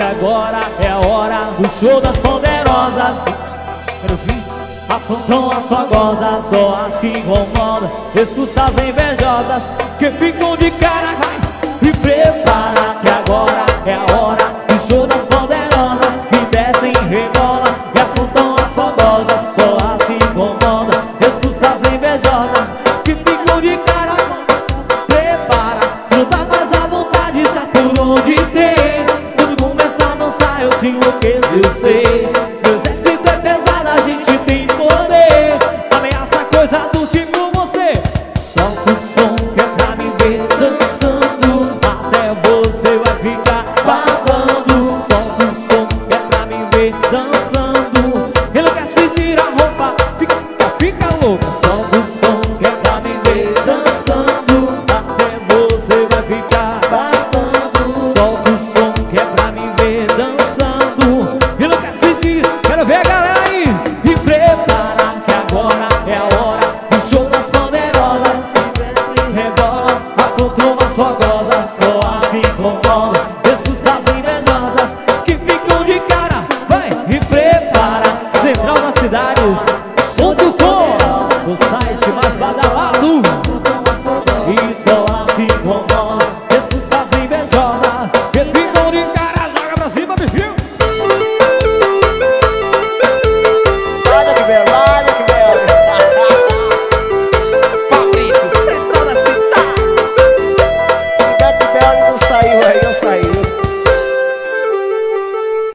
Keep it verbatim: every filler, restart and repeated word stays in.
agora é a hora do show das poderosas. Quero vir, afrontam a sua goza, só as que incomodam, expulsas invejosas que ficam de cara.